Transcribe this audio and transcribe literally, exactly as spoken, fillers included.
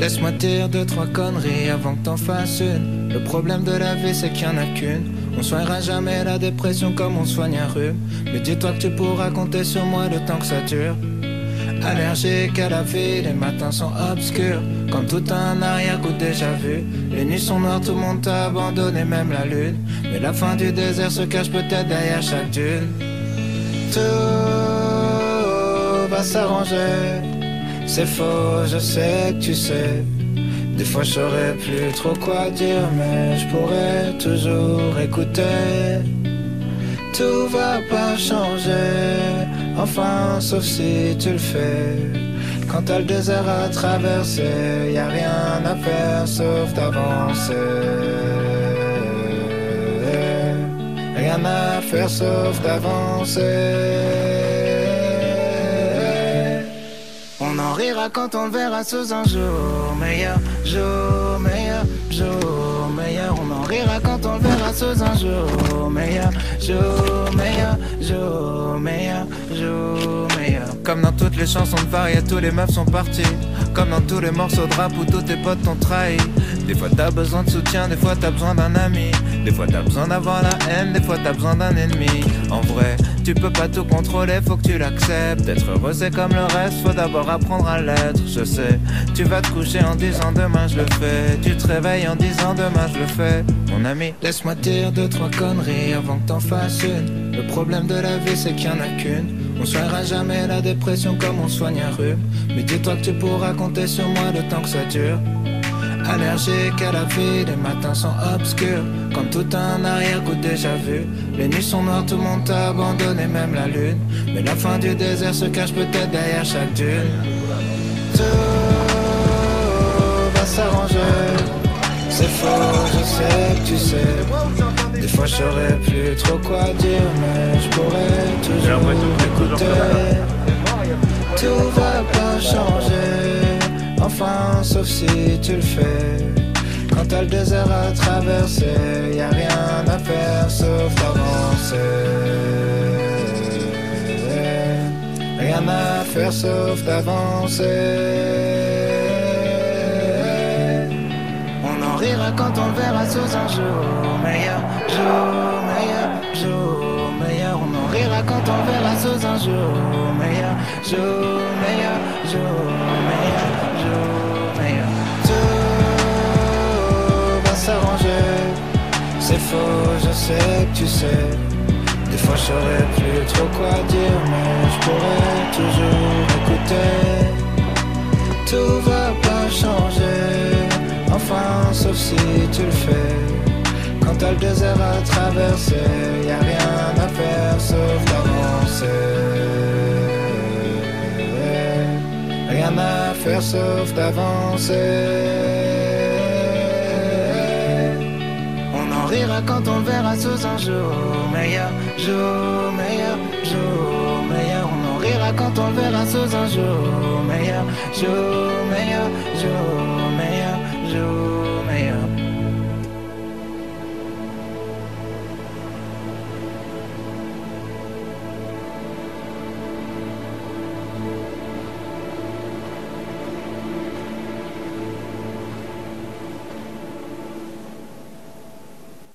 Laisse-moi dire deux, trois conneries avant que t'en fasses une. Le problème de la vie c'est qu'il n'y en a qu'une. On soignera jamais la dépression comme on soigne un rhume. Mais dis-toi que tu pourras compter sur moi le temps que ça dure. Allergique à la vie, les matins sont obscurs comme tout un arrière-goût déjà vu. Les nuits sont noires, tout le monde t'a abandonné, même la lune. Mais la fin du désert se cache peut-être derrière chaque dune. Tout va s'arranger. C'est faux, je sais que tu sais. Des fois je saurais plus trop quoi dire, mais je pourrais toujours écouter. Tout va pas changer, enfin sauf si tu le fais. Quand t'as le désert à traverser, y a rien à faire sauf d'avancer. Rien à faire sauf d'avancer. On en rira quand on le verra sous un jour meilleur, jour meilleur, jour meilleur. On en rira quand on le verra sous un jour meilleur, jour meilleur, jour meilleur, jour meilleur. Comme dans toutes les chansons de Varia, tous les meufs sont partis. Comme dans tous les morceaux de rap où tous tes potes t'ont trahi. Des fois t'as besoin de soutien, des fois t'as besoin d'un ami. Des fois t'as besoin d'avoir la haine, des fois t'as besoin d'un ennemi. En vrai, tu peux pas tout contrôler, faut que tu l'acceptes. Être heureux c'est comme le reste, faut d'abord apprendre à l'être. Je sais, tu vas te coucher en disant demain je le fais. Tu te réveilles en disant demain je le fais. Mon ami, laisse-moi dire deux, trois conneries avant que t'en fasses une. Le problème de la vie c'est qu'il y en a qu'une. On soignera jamais la dépression comme on soigne un rhume. Mais dis-toi que tu pourras compter sur moi le temps que ça dure. Allergique à la vie, les matins sont obscurs comme tout un arrière-goût déjà vu. Les nuits sont noires, tout le monde t'a abandonné, même la lune. Mais la fin du désert se cache peut-être derrière chaque dune. Tout va s'arranger. C'est faux, je sais que tu sais. Des fois je saurais plus trop quoi dire, mais je pourrais toujours écouter. Tout va pas changer, enfin sauf si tu le fais. Quand t'as le désert à traverser, y a rien à faire sauf d'avancer. Rien à faire sauf d'avancer. On en rira quand on le verra sous un jour meilleur, jour meilleur, jour meilleur. On en rira quand on le verra sous un jour meilleur, jour meilleur, jour meilleur, jour meilleur. Tout va s'arranger. C'est faux, je sais que tu sais. Des fois je saurais plus trop quoi dire, mais je pourrais toujours écouter. Tout va pas changer, enfin sauf si tu le fais. Quand t'as le désert à traverser, y a rien à faire sauf d'avancer. Rien à faire sauf d'avancer. On en rira quand on le verra sous un jour meilleur, jour meilleur, jour meilleur. On en rira quand on le verra sous un jour meilleur, jour meilleur, jour meilleur, jour